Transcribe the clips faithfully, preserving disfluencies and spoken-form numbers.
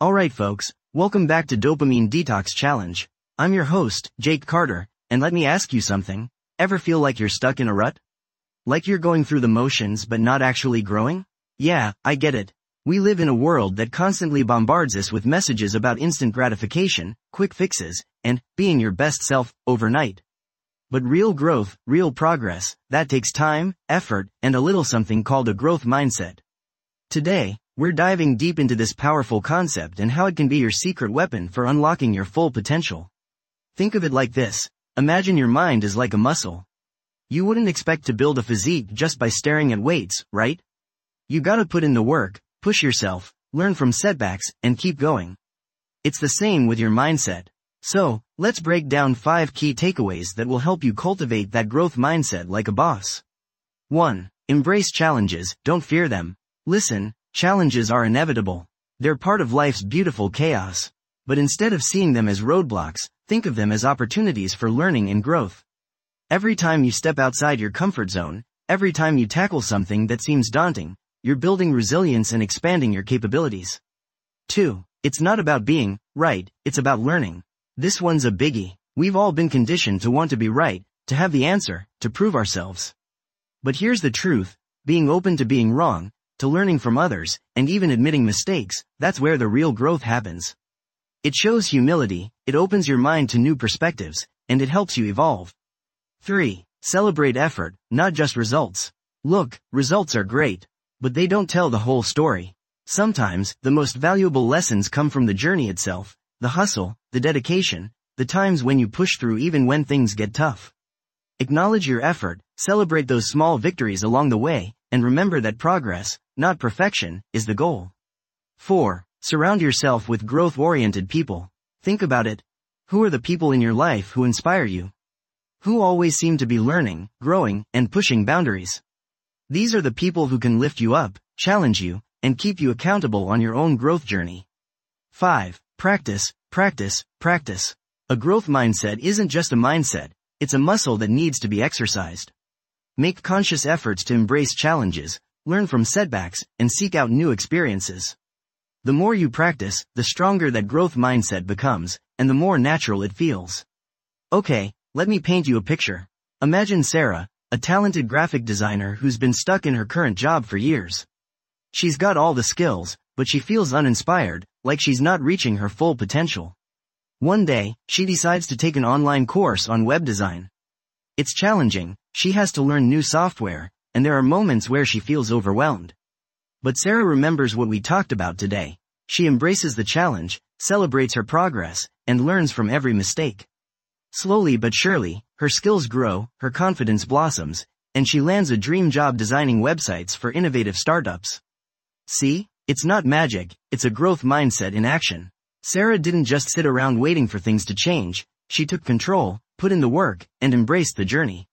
Alright folks, welcome back to Dopamine Detox Challenge. I'm your host, Jake Carter, and let me ask you something. Ever feel like you're stuck in a rut? Like you're going through the motions but not actually growing? Yeah, I get it. We live in a world that constantly bombards us with messages about instant gratification, quick fixes, and being your best self overnight. But real growth, real progress, that takes time, effort, and a little something called a growth mindset. Today, we're diving deep into this powerful concept and how it can be your secret weapon for unlocking your full potential. Think of it like this. Imagine your mind is like a muscle. You wouldn't expect to build a physique just by staring at weights, right? You gotta put in the work, push yourself, learn from setbacks, and keep going. It's the same with your mindset. So, let's break down five key takeaways that will help you cultivate that growth mindset like a boss. one. Embrace challenges, don't fear them. Listen, challenges are inevitable. They're part of life's beautiful chaos. But instead of seeing them as roadblocks, think of them as opportunities for learning and growth. Every time you step outside your comfort zone, every time you tackle something that seems daunting, you're building resilience and expanding your capabilities. two. It's not about being right, it's about learning. This one's a biggie. We've all been conditioned to want to be right, to have the answer, to prove ourselves. But here's the truth, being open to being wrong, to learning from others, and even admitting mistakes, that's where the real growth happens. It shows humility, it opens your mind to new perspectives, and it helps you evolve. three. Celebrate effort, not just results. Look, results are great, but they don't tell the whole story. Sometimes, the most valuable lessons come from the journey itself, the hustle, the dedication, the times when you push through even when things get tough. Acknowledge your effort, celebrate those small victories along the way, and remember that progress, not perfection, is the goal. four. Surround yourself with growth-oriented people. Think about it. Who are the people in your life who inspire you? Who always seem to be learning, growing, and pushing boundaries? These are the people who can lift you up, challenge you, and keep you accountable on your own growth journey. five. Practice, practice, practice. A growth mindset isn't just a mindset, it's a muscle that needs to be exercised. Make conscious efforts to embrace challenges, learn from setbacks, and seek out new experiences. The more you practice, the stronger that growth mindset becomes, and the more natural it feels. Okay, let me paint you a picture. Imagine Sarah, a talented graphic designer who's been stuck in her current job for years. She's got all the skills, but she feels uninspired, like she's not reaching her full potential. One day, she decides to take an online course on web design. It's challenging, she has to learn new software, and there are moments where she feels overwhelmed. But Sarah remembers what we talked about today. She embraces the challenge, celebrates her progress, and learns from every mistake. Slowly but surely, her skills grow, her confidence blossoms, and she lands a dream job designing websites for innovative startups. See? It's not magic, it's a growth mindset in action. Sarah didn't just sit around waiting for things to change, she took control, put in the work, and embraced the journey.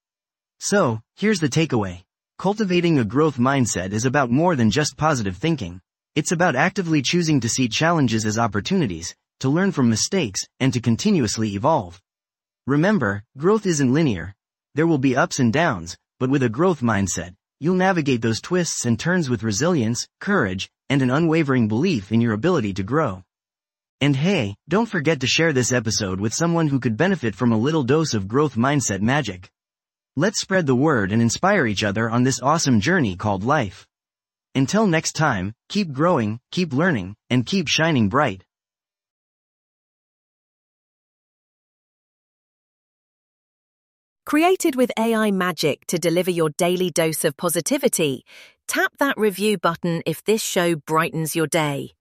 So, here's the takeaway. Cultivating a growth mindset is about more than just positive thinking. It's about actively choosing to see challenges as opportunities, to learn from mistakes, and to continuously evolve. Remember, growth isn't linear. There will be ups and downs, but with a growth mindset, you'll navigate those twists and turns with resilience, courage, and an unwavering belief in your ability to grow. And hey, don't forget to share this episode with someone who could benefit from a little dose of growth mindset magic. Let's spread the word and inspire each other on this awesome journey called life. Until next time, keep growing, keep learning, and keep shining bright. Created with A I magic to deliver your daily dose of positivity, tap that review button if this show brightens your day.